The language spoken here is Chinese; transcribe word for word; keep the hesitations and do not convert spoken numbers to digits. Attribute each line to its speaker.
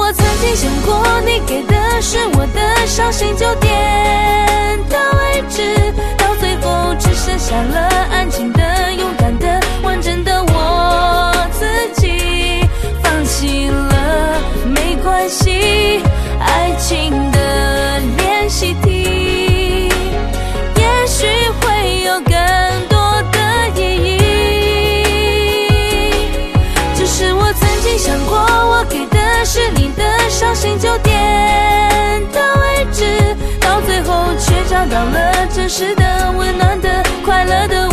Speaker 1: 我曾经想过，你给的是我的伤心，就点到为止，到最后只剩下了安静的、勇敢的、完整的我自己。放弃了没关系，爱情的练习题，也许会有更多的意义。只是我曾经想过，我给的是你的伤心，就点到为止，到最后却找到了真实的、温暖的、快乐的